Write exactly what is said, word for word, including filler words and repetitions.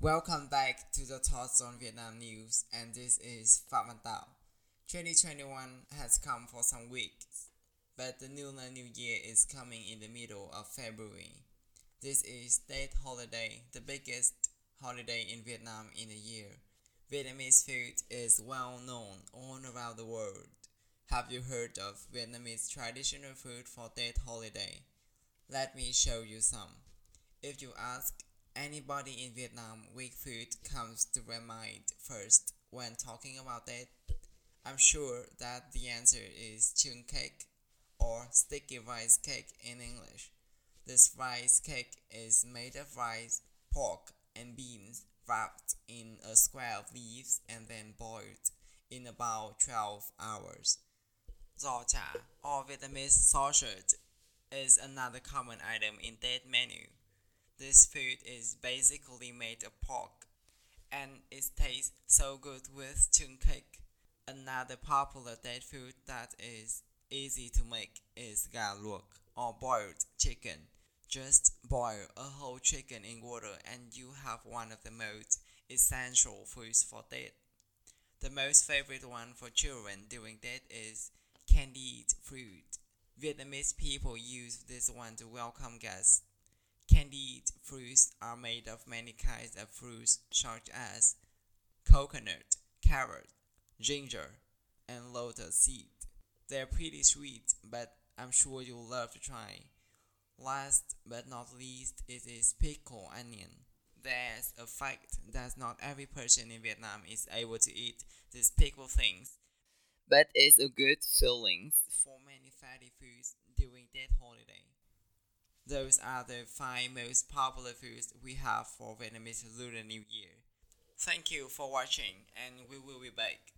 Welcome back to the Thoughts on Vietnam News, and this is Phạm Văn Tao. twenty twenty-one has come for some weeks, but the Lunar New Year is coming in the middle of February. This is Tết holiday, the biggest holiday in Vietnam in a year. Vietnamese food is well known all around the world. Have you heard of Vietnamese traditional food for Tết holiday? Let me show you some. If you ask anybody in Vietnam which food comes to their mind first when talking about it, I'm sure that the answer is chung cake or sticky rice cake in English. This rice cake is made of rice, pork, and beans wrapped in a square of leaves and then boiled in about twelve hours. Giò chả or Vietnamese sausage is another common item in that menu. This food is basically made of pork, and it tastes so good with chung cake. Another popular Tết food that is easy to make is gà luộc or boiled chicken. Just boil a whole chicken in water and you have one of the most essential foods for Tết. The most favorite one for children during Tết is candied fruit. Vietnamese people use this one to welcome guests. Candied fruits are made of many kinds of fruits such as coconut, carrot, ginger, and lotus seed. They're pretty sweet, but I'm sure you'll love to try. Last but not least, it is pickled onion. There's a fact that not every person in Vietnam is able to eat these pickled things, but it's a good filling for many fatty foods during that holiday. Those are the five most popular foods we have for Vietnamese Lunar New Year. Thank you for watching, and we will be back.